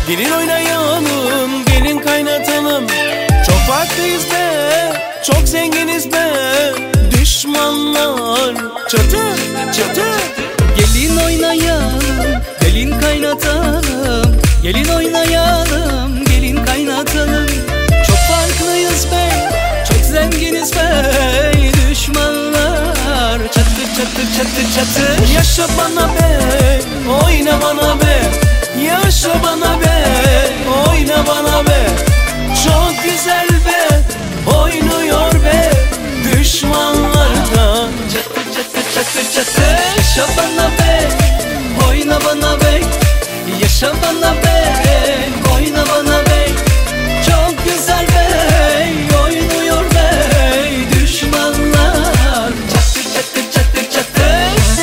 Gelin oynayalım, gelin kaynatalım. Çok farklıyız be, çok zenginiz be. Düşmanlar çatır çatır. Gelin oynayalım, gelin kaynatalım. Gelin oynayalım, gelin kaynatalım. Çok farklıyız be, çok zenginiz be. Düşmanlar çatır çatır çatır çatır. Yaşa bana be, oyna bana be. Yaşa bana be, oyna bana be. Çok güzel be, oynuyor be. Düşmanlardan çatır çatır çatır çatır. Yaşa bana be, oyna bana be. Yaşa bana be, oyna bana be. Çok güzel be, oynuyor be. Düşmanlar çatır çatır çatır çatır.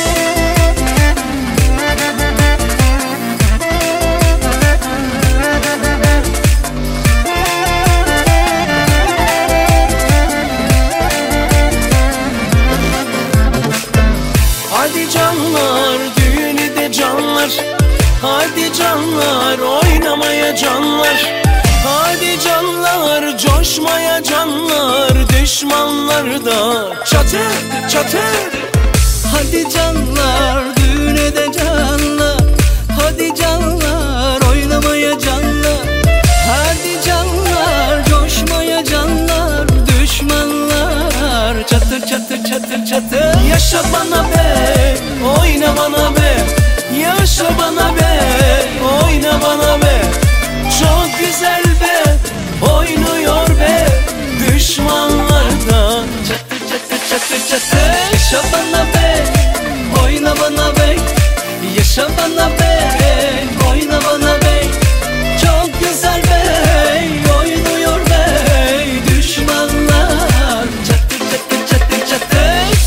Hadi canlar, düğünü de canlar. Hadi canlar, oynamaya canlar. Hadi canlar, coşmaya canlar. Düşmanlar da çatır çatır. Hadi canlar, düğüne de canlar. Hadi canlar, oynamaya canlar. Hadi canlar, coşmaya canlar. Düşmanlar çatır çatır çatır çatır. Yaşa bana be, oyna bana be. Yaşa bana be, oyna bana be. Çok güzel be, oynuyor be. Düşmanlardan çatır çatır çatır çatır. Yaşa bana be, oyna bana be. Yaşa bana be, oyna bana be. Çok güzel be, oynuyor be. Düşmanlar çatır çatır çatır çatır.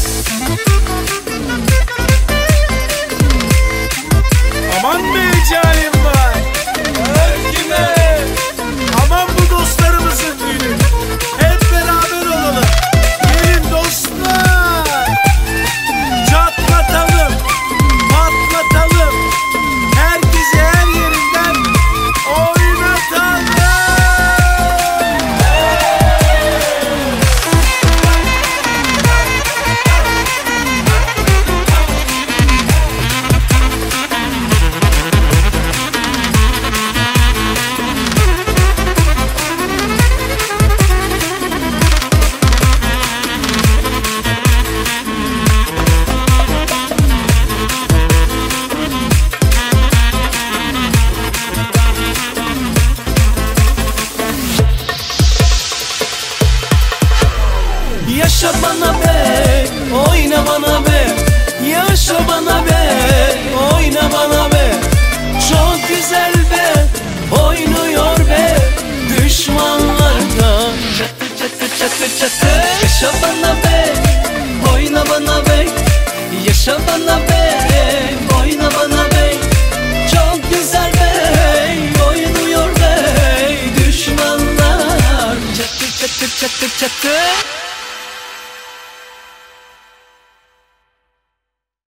aman be canim var. Örgüme. Aman bu dostlarımızın düğünü. Hep beraber olalım. Gelin dostlar. Çatlatalım, patlatalım. Herkese her yerinden oynatalım. Yaşa bana be, oyna bana be. Yaşa bana be, oyna bana be. Çok güzel be, oynuyor be. Düşmanlardan Çatır çatır çatır çatır. Yaşa bana be, oyna bana be. Yaşa bana be, oyna bana be. Çok güzel be, oynuyor be. Düşmanlar çatır çatır çatır çatır.